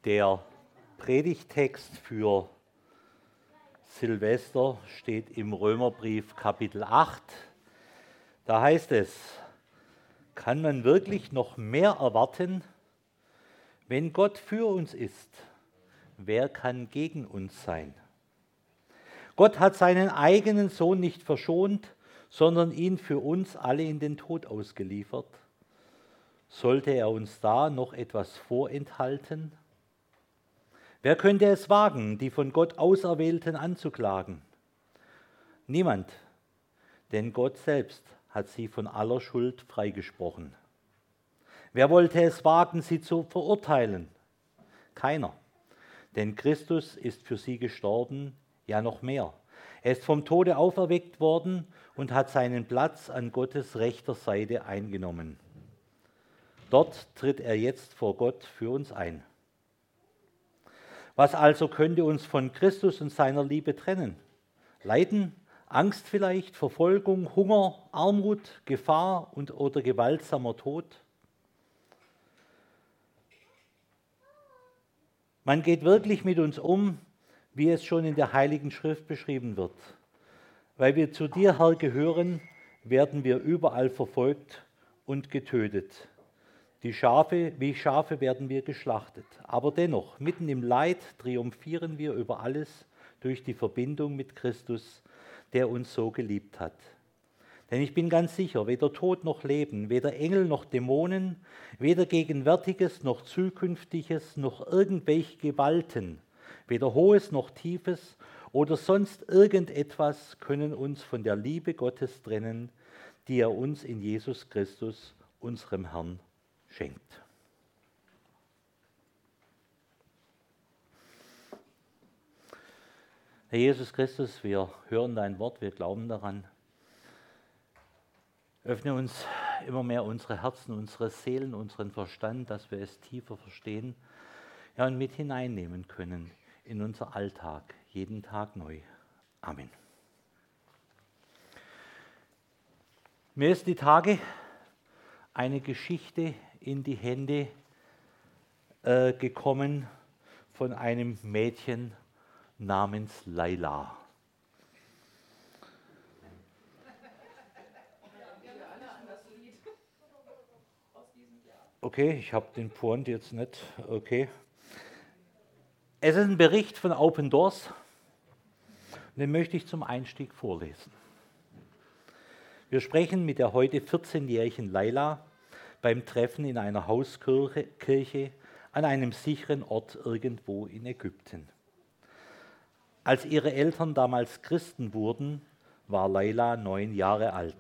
Der Predigttext für Silvester steht im Römerbrief Kapitel 8. Da heißt es: Kann man wirklich noch mehr erwarten? Wenn Gott für uns ist, wer kann gegen uns sein? Gott hat seinen eigenen Sohn nicht verschont, sondern ihn für uns alle in den Tod ausgeliefert. Sollte er uns da noch etwas vorenthalten? Wer könnte es wagen, die von Gott Auserwählten anzuklagen? Niemand, denn Gott selbst hat sie von aller Schuld freigesprochen. Wer wollte es wagen, sie zu verurteilen? Keiner, denn Christus ist für sie gestorben, ja noch mehr. Er ist vom Tode auferweckt worden und hat seinen Platz an Gottes rechter Seite eingenommen. Dort tritt er jetzt vor Gott für uns ein. Was also könnte uns von Christus und seiner Liebe trennen? Leiden, Angst vielleicht, Verfolgung, Hunger, Armut, Gefahr oder gewaltsamer Tod? Man geht wirklich mit uns um, wie es schon in der Heiligen Schrift beschrieben wird. Weil wir zu dir, Herr, gehören, werden wir überall verfolgt und getötet. Wie Schafe werden wir geschlachtet. Aber dennoch, mitten im Leid triumphieren wir über alles durch die Verbindung mit Christus, der uns so geliebt hat. Denn ich bin ganz sicher, weder Tod noch Leben, weder Engel noch Dämonen, weder Gegenwärtiges noch Zukünftiges, noch irgendwelche Gewalten, weder Hohes noch Tiefes oder sonst irgendetwas können uns von der Liebe Gottes trennen, die er uns in Jesus Christus, unserem Herrn, schenkt. Herr Jesus Christus, wir hören dein Wort, wir glauben daran. Öffne uns immer mehr unsere Herzen, unsere Seelen, unseren Verstand, dass wir es tiefer verstehen, ja, und mit hineinnehmen können in unser Alltag, jeden Tag neu. Amen. Mir ist die Tage eine Geschichte in die Hände gekommen von einem Mädchen namens Laila. Okay, ich habe den Point jetzt nicht. Okay. Es ist ein Bericht von Open Doors, den möchte ich zum Einstieg vorlesen. Wir sprechen mit der heute 14-jährigen Laila beim Treffen in einer Hauskirche an einem sicheren Ort irgendwo in Ägypten. Als ihre Eltern damals Christen wurden, war Laila 9 Jahre alt.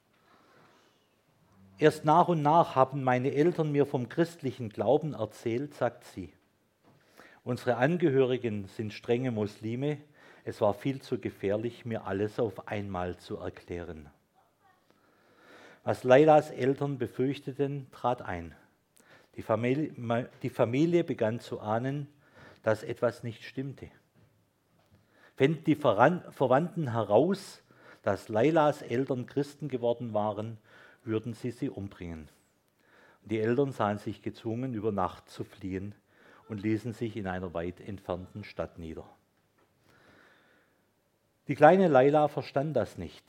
Erst nach und nach haben meine Eltern mir vom christlichen Glauben erzählt, sagt sie. Unsere Angehörigen sind strenge Muslime. Es war viel zu gefährlich, mir alles auf einmal zu erklären. Was Lailas Eltern befürchteten, trat ein. Die Familie begann zu ahnen, dass etwas nicht stimmte. Fänden die Verwandten heraus, dass Lailas Eltern Christen geworden waren, würden sie umbringen. Die Eltern sahen sich gezwungen, über Nacht zu fliehen und ließen sich in einer weit entfernten Stadt nieder. Die kleine Laila verstand das nicht.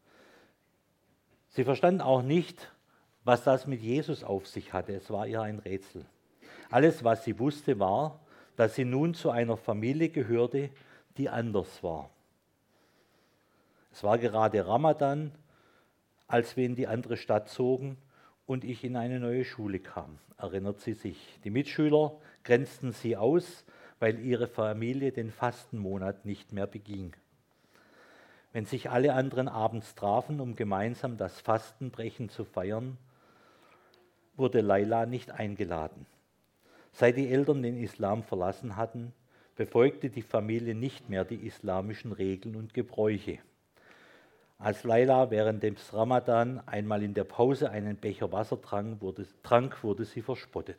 Sie verstand auch nicht, was das mit Jesus auf sich hatte. Es war ihr ein Rätsel. Alles, was sie wusste, war, dass sie nun zu einer Familie gehörte, die anders war. Es war gerade Ramadan, als wir in die andere Stadt zogen und ich in eine neue Schule kam, erinnert sie sich. Die Mitschüler grenzten sie aus, weil ihre Familie den Fastenmonat nicht mehr beging. Wenn sich alle anderen abends trafen, um gemeinsam das Fastenbrechen zu feiern, wurde Laila nicht eingeladen. Seit die Eltern den Islam verlassen hatten, befolgte die Familie nicht mehr die islamischen Regeln und Gebräuche. Als Laila während des Ramadan einmal in der Pause einen Becher Wasser trank, wurde sie verspottet.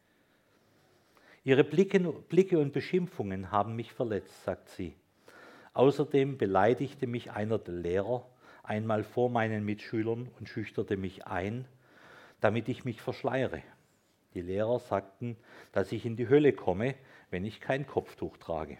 Ihre Blicke und Beschimpfungen haben mich verletzt, sagt sie. Außerdem beleidigte mich einer der Lehrer einmal vor meinen Mitschülern und schüchterte mich ein, damit ich mich verschleiere. Die Lehrer sagten, dass ich in die Hölle komme, wenn ich kein Kopftuch trage.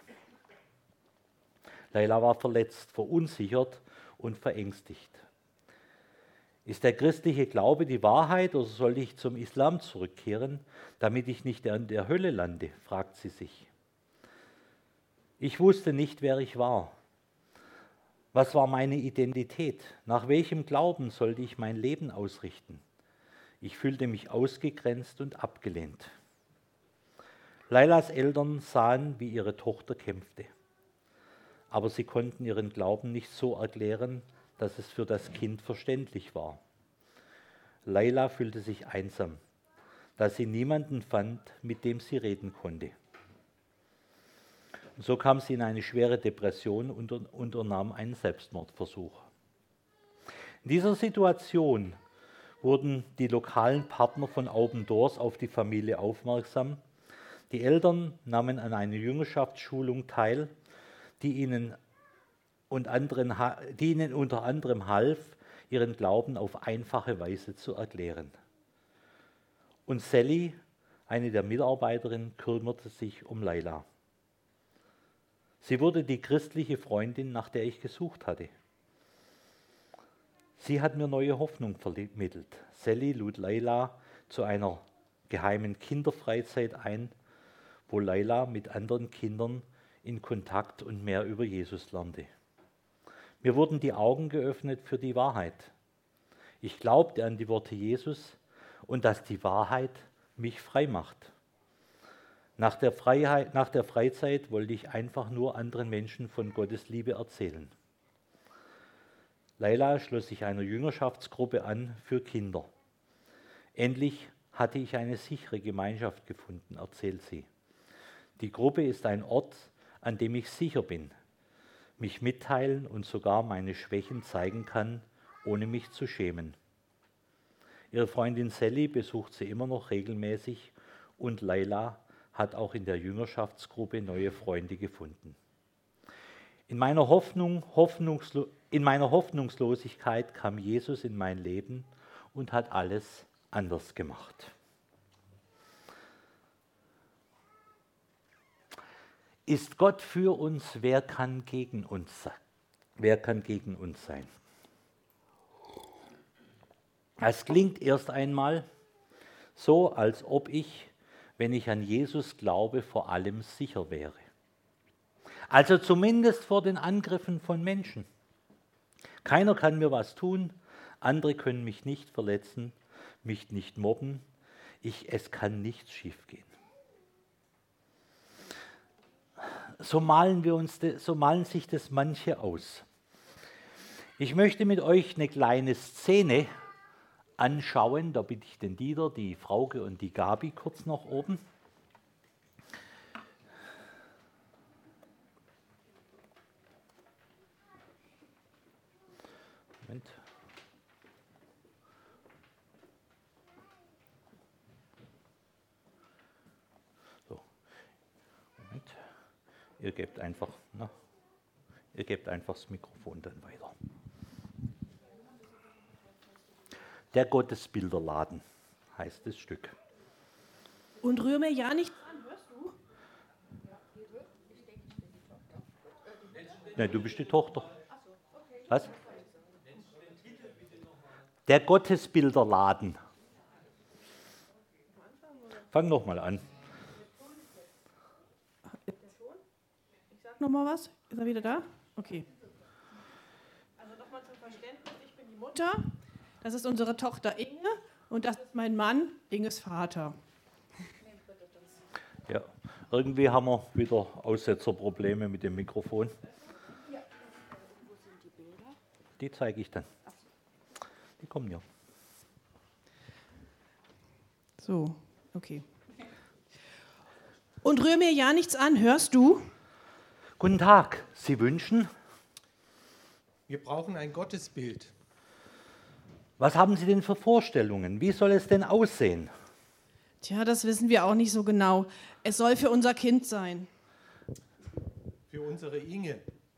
Laila war verletzt, verunsichert und verängstigt. Ist der christliche Glaube die Wahrheit oder soll ich zum Islam zurückkehren, damit ich nicht in der Hölle lande, fragt sie sich. Ich wusste nicht, wer ich war. Was war meine Identität? Nach welchem Glauben sollte ich mein Leben ausrichten? Ich fühlte mich ausgegrenzt und abgelehnt. Lailas Eltern sahen, wie ihre Tochter kämpfte. Aber sie konnten ihren Glauben nicht so erklären, dass es für das Kind verständlich war. Laila fühlte sich einsam, da sie niemanden fand, mit dem sie reden konnte. Und so kam sie in eine schwere Depression und unternahm einen Selbstmordversuch. In dieser Situation wurden die lokalen Partner von Open Doors auf die Familie aufmerksam. Die Eltern nahmen an einer Jüngerschaftsschulung teil, die ihnen unter anderem half, ihren Glauben auf einfache Weise zu erklären. Und Sally, eine der Mitarbeiterinnen, kümmerte sich um Laila. Sie wurde die christliche Freundin, nach der ich gesucht hatte. Sie hat mir neue Hoffnung vermittelt. Sally lud Laila zu einer geheimen Kinderfreizeit ein, wo Laila mit anderen Kindern in Kontakt und mehr über Jesus lernte. Mir wurden die Augen geöffnet für die Wahrheit. Ich glaubte an die Worte Jesus und dass die Wahrheit mich frei macht. Nach der Freizeit wollte ich einfach nur anderen Menschen von Gottes Liebe erzählen. Laila schloss sich einer Jüngerschaftsgruppe an für Kinder. Endlich hatte ich eine sichere Gemeinschaft gefunden, erzählt sie. Die Gruppe ist ein Ort, an dem ich sicher bin, mich mitteilen und sogar meine Schwächen zeigen kann, ohne mich zu schämen. Ihre Freundin Sally besucht sie immer noch regelmäßig und Laila hat auch in der Jüngerschaftsgruppe neue Freunde gefunden. In meiner Hoffnungslosigkeit kam Jesus in mein Leben und hat alles anders gemacht. Ist Gott für uns, wer kann gegen uns sein? Wer kann gegen uns sein? Es klingt erst einmal so, als ob ich, wenn ich an Jesus glaube, vor allem sicher wäre. Also zumindest vor den Angriffen von Menschen. Keiner kann mir was tun, andere können mich nicht verletzen, mich nicht mobben, es kann nichts schiefgehen. So malen sich das manche aus. Ich möchte mit euch eine kleine Szene anschauen. Da bitte ich den Dieter, die Frauke und die Gabi kurz nach oben. Moment. So. Moment. Ihr gebt einfach das Mikrofon dann weiter. Der Gottesbilderladen heißt das Stück. Und rühr mir ja nicht an, hörst du? Nein, du bist die Tochter. Was? Der Gottesbilderladen. Fang nochmal an. Ich sag nochmal was. Ist er wieder da? Okay. Also nochmal zum Verständnis. Ich bin die Mutter. Das ist unsere Tochter Inge und das ist mein Mann, Inges Vater. Ja, irgendwie haben wir wieder Aussetzerprobleme mit dem Mikrofon. Ja. Wo sind die Bilder? Die zeige ich dann. Die kommen ja. So, okay. Und rühr mir ja nichts an, hörst du? Guten Tag, Sie wünschen? Wir brauchen ein Gottesbild. Was haben Sie denn für Vorstellungen? Wie soll es denn aussehen? Tja, das wissen wir auch nicht so genau. Es soll für unser Kind sein. Für unsere Inge.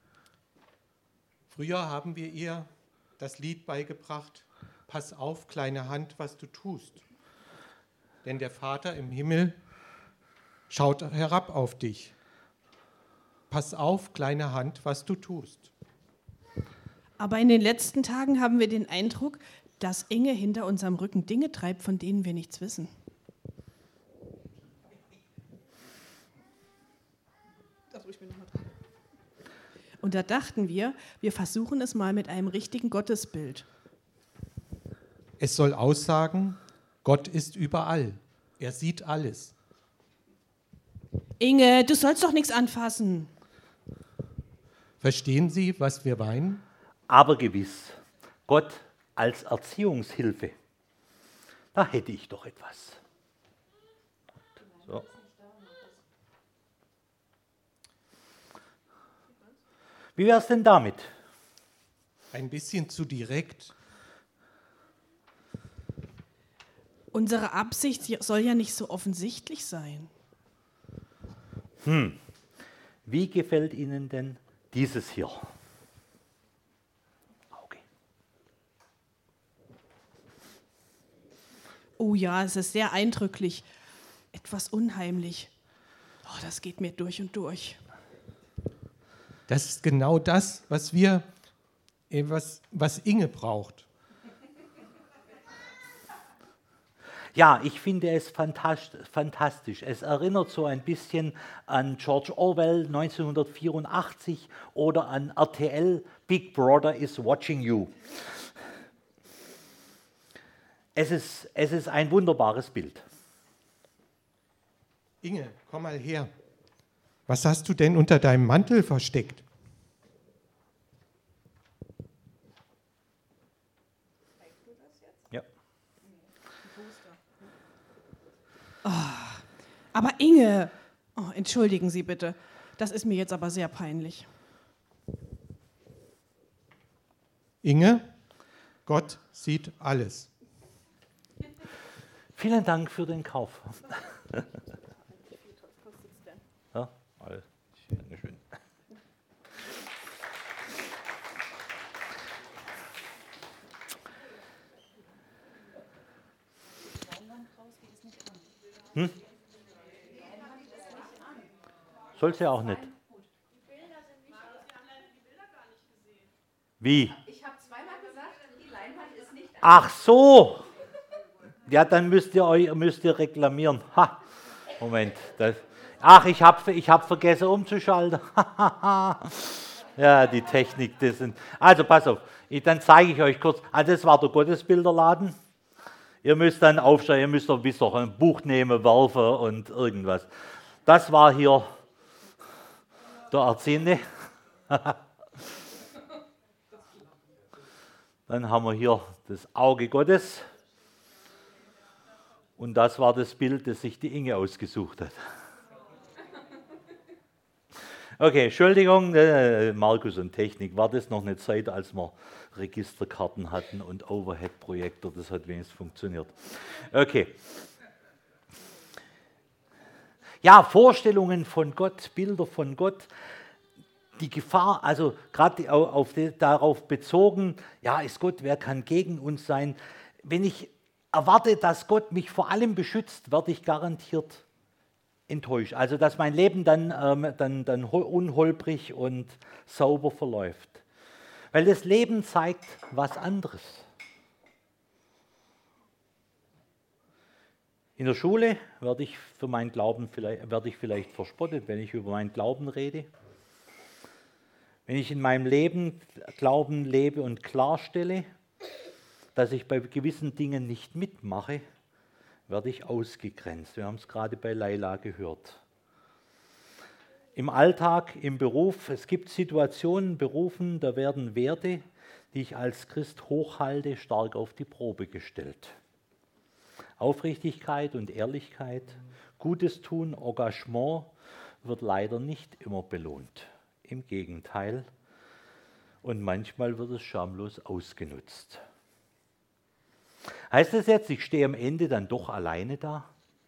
Früher haben wir ihr das Lied beigebracht, pass auf, kleine Hand, was du tust. denn der Vater im Himmel schaut herab auf dich. Pass auf, kleine Hand, was du tust. Aber in den letzten Tagen haben wir den Eindruck, dass Inge hinter unserem Rücken Dinge treibt, von denen wir nichts wissen. Und da dachten wir versuchen es mal mit einem richtigen Gottesbild. Es soll aussagen, Gott ist überall. Er sieht alles. Inge, du sollst doch nichts anfassen. Verstehen Sie, was wir meinen? Aber gewiss, Gott als Erziehungshilfe, da hätte ich doch etwas. So. Wie wäre es denn damit? Ein bisschen zu direkt. Unsere Absicht soll ja nicht so offensichtlich sein. Wie gefällt Ihnen denn dieses hier? Auge. Oh ja, es ist sehr eindrücklich. Etwas unheimlich. Oh, das geht mir durch und durch. Das ist genau das, was Inge braucht. Ja, ich finde es fantastisch. Es erinnert so ein bisschen an George Orwell 1984 oder an RTL Big Brother is watching you. Es ist ein wunderbares Bild. Inge, komm mal her. Was hast du denn unter deinem Mantel versteckt? Ja. Aber Inge, oh, entschuldigen Sie bitte, das ist mir jetzt aber sehr peinlich. Inge, Gott sieht alles. Vielen Dank für den Kauf. Ja, alles. Dankeschön. Soll sie auch nicht. Wie? Ich habe zweimal gesagt, die Leinwand ist nicht an. Ach so. Ja, dann müsst ihr reklamieren. Ha. Moment. Ich hab vergessen umzuschalten. Ja, die Technik. Also pass auf. Dann zeige ich euch kurz. Also das war der Gottesbilderladen. Ihr müsst dann aufstehen, ihr müsst doch wisst doch ein Buch nehmen, werfen und irgendwas. Das war hier der Erziehende. Dann haben wir hier das Auge Gottes. Und das war das Bild, das sich die Inge ausgesucht hat. Okay, Entschuldigung, Markus und Technik, war das noch eine Zeit, als wir Registerkarten hatten und Overhead-Projektor, das hat wenigstens funktioniert. Okay. Ja, Vorstellungen von Gott, Bilder von Gott, die Gefahr, also gerade darauf bezogen, ja, ist Gott, wer kann gegen uns sein? Wenn ich erwarte, dass Gott mich vor allem beschützt, werde ich garantiert enttäuscht. Also, dass mein Leben dann unholprig und sauber verläuft. Weil das Leben zeigt was anderes. In der Schule werde ich für meinen Glauben vielleicht verspottet, wenn ich über meinen Glauben rede. Wenn ich in meinem Leben Glauben lebe und klarstelle, dass ich bei gewissen Dingen nicht mitmache, werde ich ausgegrenzt. Wir haben es gerade bei Laila gehört. Im Alltag, im Beruf, es gibt Situationen, Berufen, da werden Werte, die ich als Christ hochhalte, stark auf die Probe gestellt. Aufrichtigkeit und Ehrlichkeit, Gutes tun, Engagement wird leider nicht immer belohnt. Im Gegenteil. Und manchmal wird es schamlos ausgenutzt. Heißt das jetzt, ich stehe am Ende dann doch alleine da?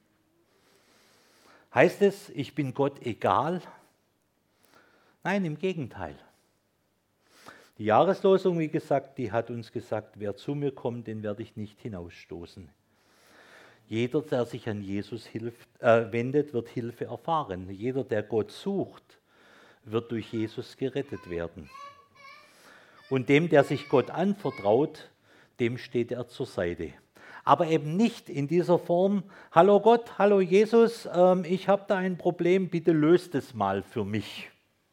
Heißt es, ich bin Gott egal? Nein, im Gegenteil. Die Jahreslosung, wie gesagt, die hat uns gesagt, wer zu mir kommt, den werde ich nicht hinausstoßen. Jeder, der sich an Jesus wendet, wird Hilfe erfahren. Jeder, der Gott sucht, wird durch Jesus gerettet werden. Und dem, der sich Gott anvertraut, dem steht er zur Seite. Aber eben nicht in dieser Form, hallo Gott, hallo Jesus, ich habe da ein Problem, bitte löst es mal für mich.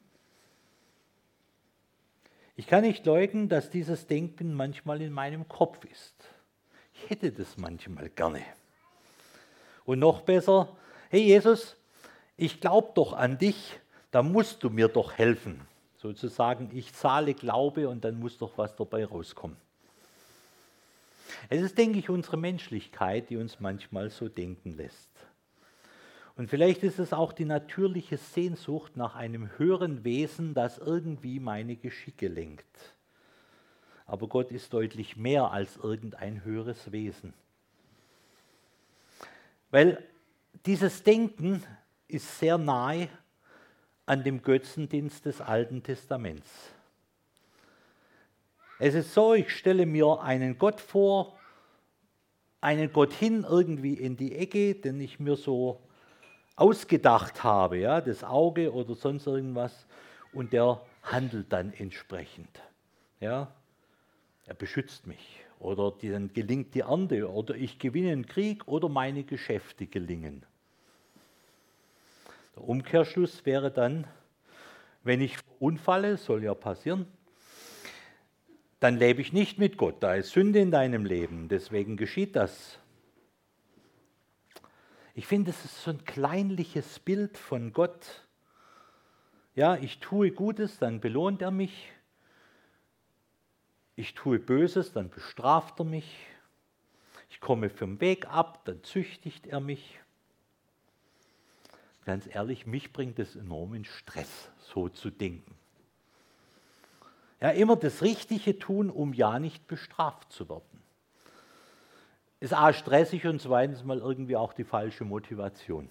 Ich kann nicht leugnen, dass dieses Denken manchmal in meinem Kopf ist. Ich hätte das manchmal gerne. Und noch besser, hey Jesus, ich glaube doch an dich, da musst du mir doch helfen. Sozusagen, ich zahle Glaube und dann muss doch was dabei rauskommen. Es ist, denke ich, unsere Menschlichkeit, die uns manchmal so denken lässt. Und vielleicht ist es auch die natürliche Sehnsucht nach einem höheren Wesen, das irgendwie meine Geschicke lenkt. Aber Gott ist deutlich mehr als irgendein höheres Wesen. Weil dieses Denken ist sehr nahe an dem Götzendienst des Alten Testaments. Es ist so, ich stelle mir einen Gott vor, einen Gott hin irgendwie in die Ecke, den ich mir so ausgedacht habe, ja, das Auge oder sonst irgendwas, und der handelt dann entsprechend. Ja. Er beschützt mich oder dann gelingt die Ernte oder ich gewinne einen Krieg oder meine Geschäfte gelingen. Der Umkehrschluss wäre dann, wenn ich unfalle, soll ja passieren, dann lebe ich nicht mit Gott. Da ist Sünde in deinem Leben, deswegen geschieht das. Ich finde, es ist so ein kleinliches Bild von Gott. Ja, ich tue Gutes, dann belohnt er mich. Ich tue Böses, dann bestraft er mich. Ich komme vom Weg ab, dann züchtigt er mich. Ganz ehrlich, mich bringt es enorm in Stress, so zu denken. Ja, immer das Richtige tun, um ja nicht bestraft zu werden. Ist A, stressig und zweitens mal irgendwie auch die falsche Motivation.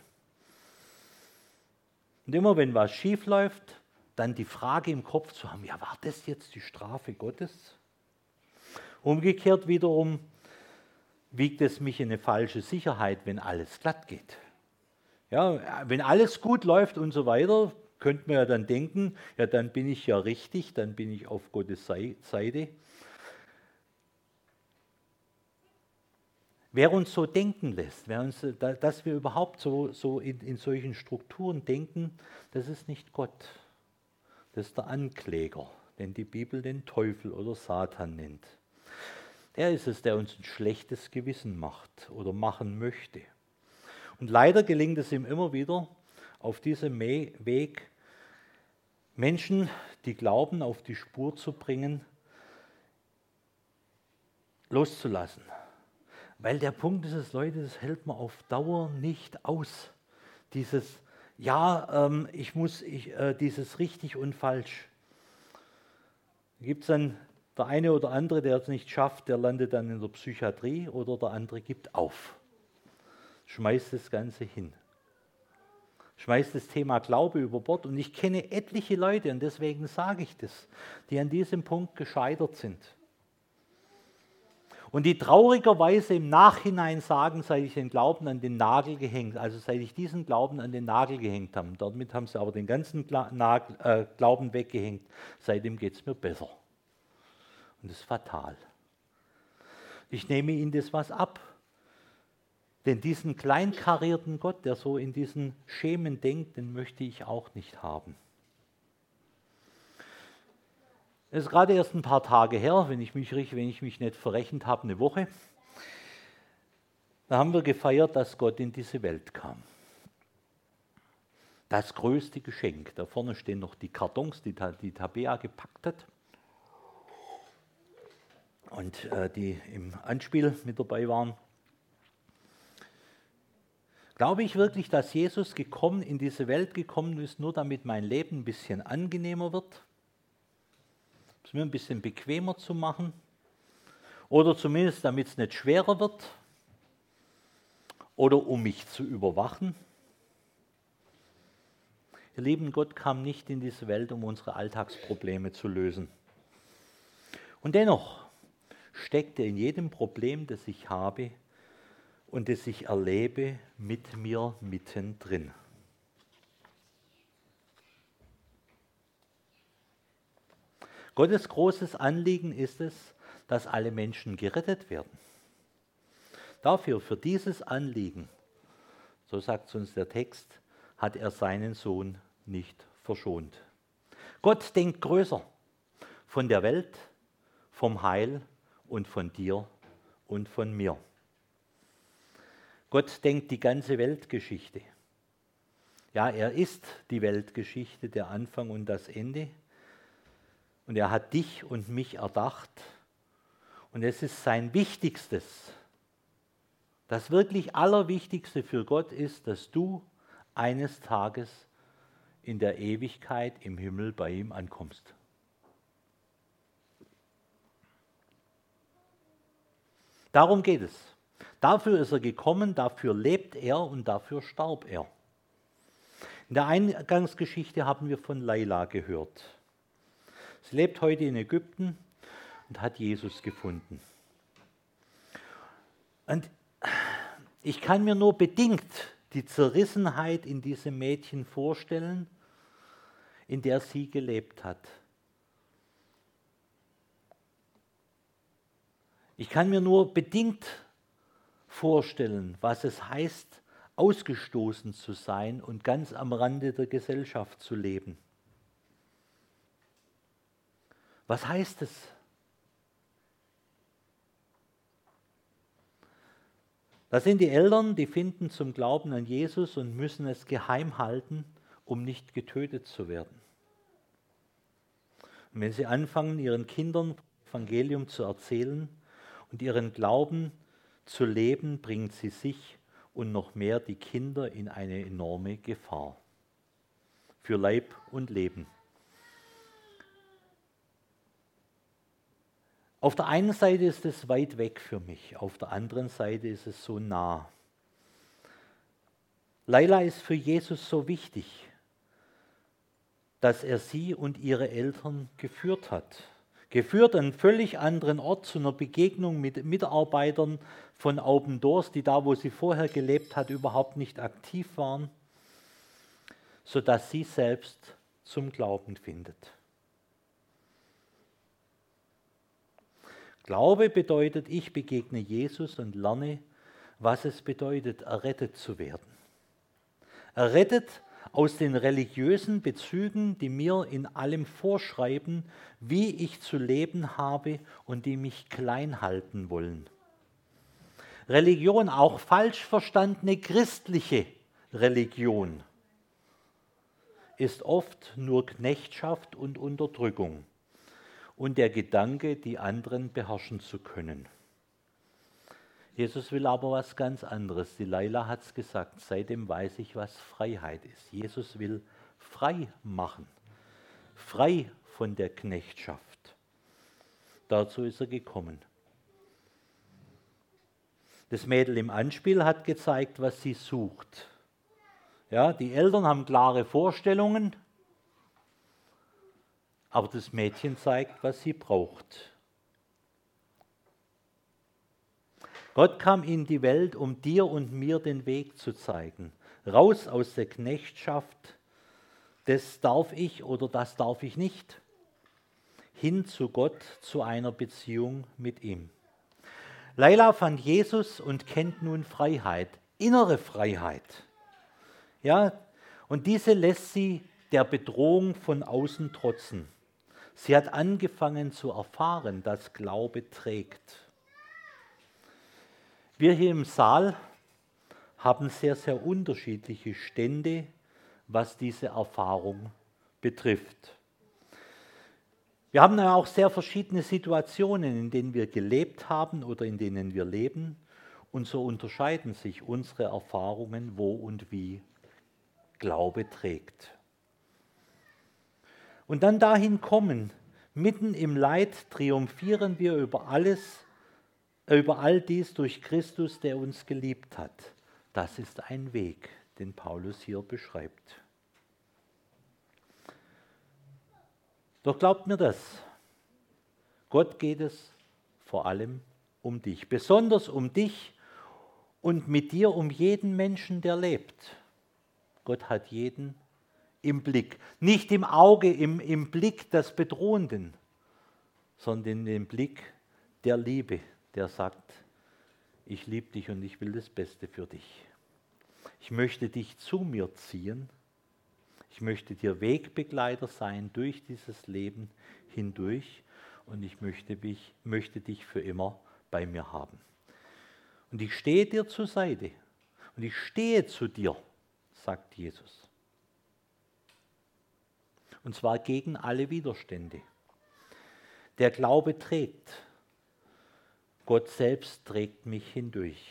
Und immer wenn was schief läuft, dann die Frage im Kopf zu haben, ja, war das jetzt die Strafe Gottes? Umgekehrt wiederum wiegt es mich in eine falsche Sicherheit, wenn alles glatt geht. Ja, wenn alles gut läuft und so weiter, könnte man ja dann denken, ja, dann bin ich ja richtig, dann bin ich auf Gottes Seite. Wer uns so denken lässt, dass wir überhaupt so in solchen Strukturen denken, das ist nicht Gott. Das ist der Ankläger, den die Bibel den Teufel oder Satan nennt. Der ist es, der uns ein schlechtes Gewissen macht oder machen möchte. Und leider gelingt es ihm immer wieder, auf diesem Weg Menschen, die glauben, auf die Spur zu bringen, loszulassen. Weil der Punkt ist es, Leute, das hält man auf Dauer nicht aus. Dieses, dieses richtig und falsch. Da gibt es dann der eine oder andere, der es nicht schafft, der landet dann in der Psychiatrie oder der andere gibt auf. Schmeißt das Ganze hin. Schmeißt das Thema Glaube über Bord. Und ich kenne etliche Leute, und deswegen sage ich das, die an diesem Punkt gescheitert sind. Und die traurigerweise im Nachhinein sagen, seit ich den Glauben an den Nagel gehängt, also seit ich diesen Glauben an den Nagel gehängt habe, damit haben sie aber den ganzen Glauben weggehängt, seitdem geht es mir besser. Und das ist fatal. Ich nehme ihnen das was ab. Denn diesen kleinkarierten Gott, der so in diesen Schemen denkt, den möchte ich auch nicht haben. Es ist gerade erst ein paar Tage her, wenn ich mich nicht verrechnet habe, eine Woche. Da haben wir gefeiert, dass Gott in diese Welt kam. Das größte Geschenk. Da vorne stehen noch die Kartons, die Tabea gepackt hat. Und die im Anspiel mit dabei waren. Glaube ich wirklich, dass Jesus in diese Welt gekommen ist, nur damit mein Leben ein bisschen angenehmer wird? Es mir ein bisschen bequemer zu machen? Oder zumindest, damit es nicht schwerer wird? Oder um mich zu überwachen? Ihr Lieben, Gott kam nicht in diese Welt, um unsere Alltagsprobleme zu lösen. Und dennoch steckt in jedem Problem, das ich habe, und das ich erlebe mit mir mittendrin. Gottes großes Anliegen ist es, dass alle Menschen gerettet werden. Dafür, für dieses Anliegen, so sagt uns der Text, hat er seinen Sohn nicht verschont. Gott denkt größer von der Welt, vom Heil und von dir und von mir. Gott denkt die ganze Weltgeschichte. Ja, er ist die Weltgeschichte, der Anfang und das Ende. Und er hat dich und mich erdacht. Und es ist sein Wichtigstes, das wirklich Allerwichtigste für Gott ist, dass du eines Tages in der Ewigkeit im Himmel bei ihm ankommst. Darum geht es. Dafür ist er gekommen, dafür lebt er und dafür starb er. In der Eingangsgeschichte haben wir von Laila gehört. Sie lebt heute in Ägypten und hat Jesus gefunden. Und ich kann mir nur bedingt die Zerrissenheit in diesem Mädchen vorstellen, in der sie gelebt hat. Ich kann mir nur bedingt vorstellen, was es heißt, ausgestoßen zu sein und ganz am Rande der Gesellschaft zu leben. Was heißt es? Das sind die Eltern, die finden zum Glauben an Jesus und müssen es geheim halten, um nicht getötet zu werden. Und wenn sie anfangen, ihren Kindern Evangelium zu erzählen und ihren Glauben zu leben, bringen sie sich und noch mehr die Kinder in eine enorme Gefahr für Leib und Leben. Auf der einen Seite ist es weit weg für mich, auf der anderen Seite ist es so nah. Laila ist für Jesus so wichtig, dass er sie und ihre Eltern geführt hat. Geführt an einen völlig anderen Ort zu einer Begegnung mit Mitarbeitern von Open Doors, die da, wo sie vorher gelebt hat, überhaupt nicht aktiv waren, sodass sie selbst zum Glauben findet. Glaube bedeutet, ich begegne Jesus und lerne, was es bedeutet, errettet zu werden. Errettet aus den religiösen Bezügen, die mir in allem vorschreiben, wie ich zu leben habe und die mich klein halten wollen. Religion, auch falsch verstandene christliche Religion, ist oft nur Knechtschaft und Unterdrückung und der Gedanke, die anderen beherrschen zu können. Jesus will aber was ganz anderes. Die Laila hat es gesagt, seitdem weiß ich, was Freiheit ist. Jesus will frei machen, frei von der Knechtschaft. Dazu ist er gekommen. Das Mädel im Anspiel hat gezeigt, was sie sucht. Ja, die Eltern haben klare Vorstellungen, aber das Mädchen zeigt, was sie braucht. Gott kam in die Welt, um dir und mir den Weg zu zeigen. Raus aus der Knechtschaft, das darf ich oder das darf ich nicht. Hin zu Gott, zu einer Beziehung mit ihm. Laila fand Jesus und kennt nun Freiheit, innere Freiheit. Ja, und diese lässt sie der Bedrohung von außen trotzen. Sie hat angefangen zu erfahren, dass Glaube trägt. Wir hier im Saal haben sehr, sehr unterschiedliche Stände, was diese Erfahrung betrifft. Wir haben ja auch sehr verschiedene Situationen, in denen wir gelebt haben oder in denen wir leben. Und so unterscheiden sich unsere Erfahrungen, wo und wie Glaube trägt. Und dann dahin kommen, mitten im Leid triumphieren wir über all dies durch Christus, der uns geliebt hat. Das ist ein Weg, den Paulus hier beschreibt. Doch glaubt mir das, Gott geht es vor allem um dich, besonders um dich und mit dir um jeden Menschen, der lebt. Gott hat jeden im Blick. Nicht im Auge, im Blick des Bedrohenden, sondern im Blick der Liebe, der sagt, ich liebe dich und ich will das Beste für dich. Ich möchte dich zu mir ziehen. Ich möchte dir Wegbegleiter sein durch dieses Leben hindurch und ich möchte dich für immer bei mir haben. Und ich stehe dir zur Seite und ich stehe zu dir, sagt Jesus. Und zwar gegen alle Widerstände. Der Glaube trägt. Gott selbst trägt mich hindurch.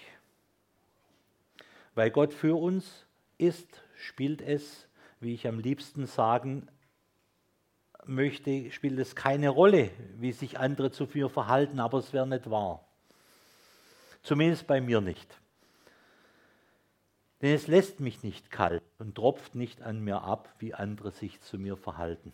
Weil Gott für uns ist, spielt es, wie ich am liebsten sagen möchte, spielt es keine Rolle, wie sich andere zu mir verhalten, aber es wäre nicht wahr. Zumindest bei mir nicht. Denn es lässt mich nicht kalt und tropft nicht an mir ab, wie andere sich zu mir verhalten.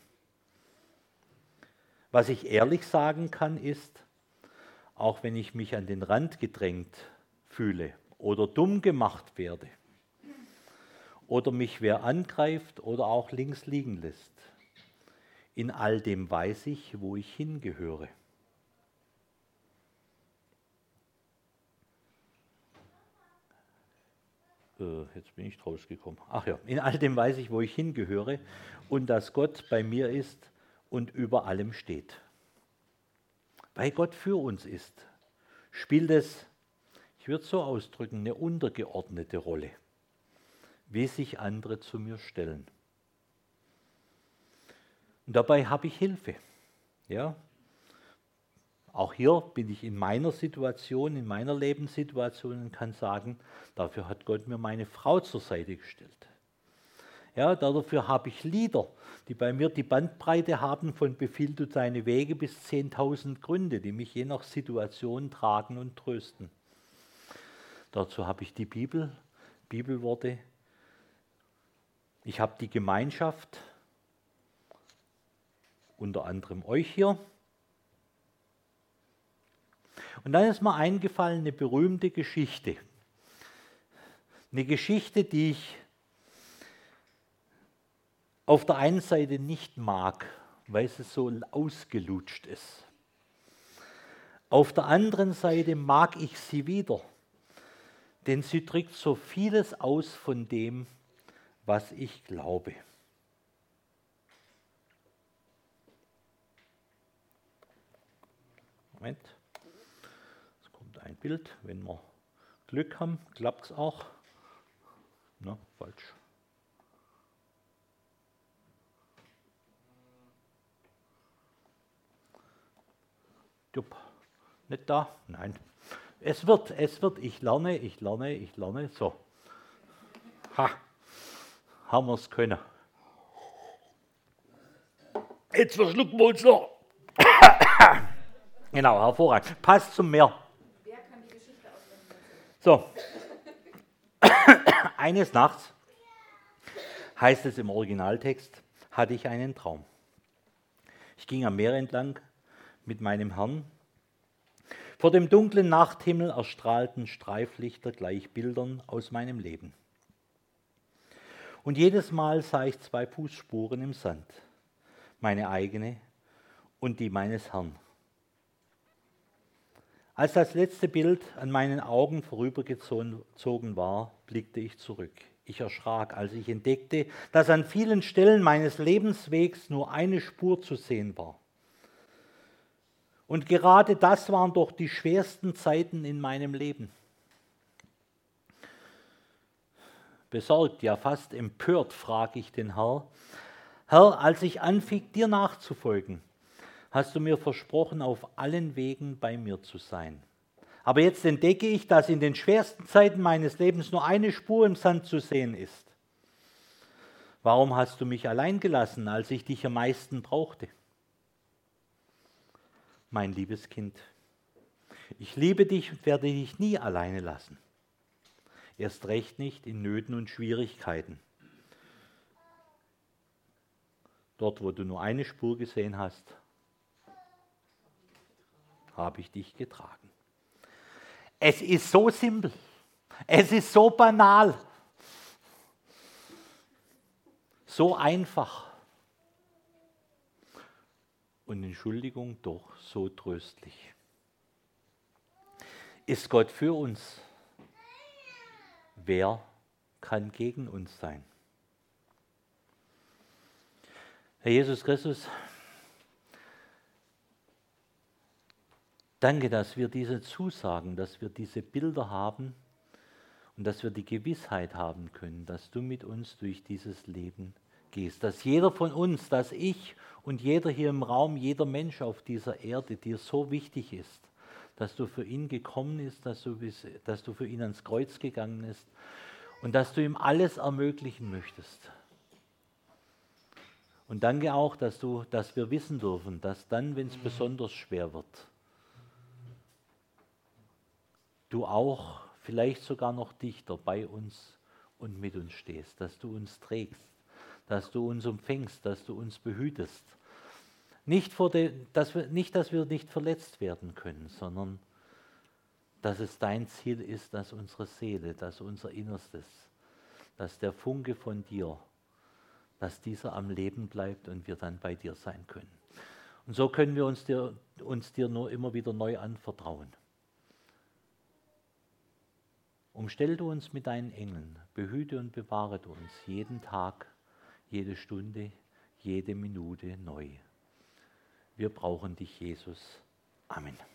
Was ich ehrlich sagen kann, ist, auch wenn ich mich an den Rand gedrängt fühle oder dumm gemacht werde oder mich wer angreift oder auch links liegen lässt, in all dem weiß ich, wo ich hingehöre. Jetzt bin ich rausgekommen. Ach ja, in all dem weiß ich, wo ich hingehöre und dass Gott bei mir ist und über allem steht. Weil Gott für uns ist, spielt es, ich würde es so ausdrücken, eine untergeordnete Rolle, wie sich andere zu mir stellen. Und dabei habe ich Hilfe. Ja? Auch hier bin ich in meiner Situation, in meiner Lebenssituation und kann sagen, dafür hat Gott mir meine Frau zur Seite gestellt. Ja, dafür habe ich Lieder, die bei mir die Bandbreite haben von Befiehl du deine Wege bis 10.000 Gründe, die mich je nach Situation tragen und trösten. Dazu habe ich die Bibel, Bibelworte. Ich habe die Gemeinschaft, unter anderem euch hier. Und dann ist mir eingefallen eine berühmte Geschichte. Eine Geschichte, die ich auf der einen Seite nicht mag, weil sie so ausgelutscht ist. Auf der anderen Seite mag ich sie wieder, denn sie drückt so vieles aus von dem, was ich glaube. Moment. Ein Bild, wenn wir Glück haben, klappt es auch. Na, falsch. Jupp. Nicht da? Nein. Es wird, ich lerne. So. Ha. Haben wir es können. Jetzt verschlucken wir uns noch. Genau, hervorragend. Passt zum Meer. So, eines Nachts, heißt es im Originaltext, hatte ich einen Traum. Ich ging am Meer entlang mit meinem Herrn. Vor dem dunklen Nachthimmel erstrahlten Streiflichter gleich Bildern aus meinem Leben. Und jedes Mal sah ich 2 Fußspuren im Sand, meine eigene und die meines Herrn. Als das letzte Bild an meinen Augen vorübergezogen war, blickte ich zurück. Ich erschrak, als ich entdeckte, dass an vielen Stellen meines Lebenswegs nur eine Spur zu sehen war. Und gerade das waren doch die schwersten Zeiten in meinem Leben. Besorgt, ja fast empört, frage ich den Herrn: Herr, als ich anfing, dir nachzufolgen, hast du mir versprochen, auf allen Wegen bei mir zu sein. Aber jetzt entdecke ich, dass in den schwersten Zeiten meines Lebens nur eine Spur im Sand zu sehen ist. Warum hast du mich allein gelassen, als ich dich am meisten brauchte? Mein liebes Kind, ich liebe dich und werde dich nie alleine lassen. Erst recht nicht in Nöten und Schwierigkeiten. Dort, wo du nur eine Spur gesehen hast, habe ich dich getragen. Es ist so simpel, Es ist so banal, so einfach und Entschuldigung doch so tröstlich. Ist Gott für uns? Wer kann gegen uns sein? Herr Jesus Christus, danke, dass wir diese Zusagen, dass wir diese Bilder haben und dass wir die Gewissheit haben können, dass du mit uns durch dieses Leben gehst. Dass jeder von uns, dass ich und jeder hier im Raum, jeder Mensch auf dieser Erde dir so wichtig ist, dass du für ihn gekommen bist, dass du für ihn ans Kreuz gegangen bist und dass du ihm alles ermöglichen möchtest. Und danke auch, dass wir wissen dürfen, dass dann, wenn es besonders schwer wird, du auch vielleicht sogar noch dichter bei uns und mit uns stehst, dass du uns trägst, dass du uns umfängst, dass du uns behütest. Nicht, dass wir nicht verletzt werden können, sondern dass es dein Ziel ist, dass unsere Seele, dass unser Innerstes, dass der Funke von dir, dass dieser am Leben bleibt und wir dann bei dir sein können. Und so können wir uns dir nur immer wieder neu anvertrauen. Umstell du uns mit deinen Engeln, behüte und bewahre du uns jeden Tag, jede Stunde, jede Minute neu. Wir brauchen dich, Jesus. Amen.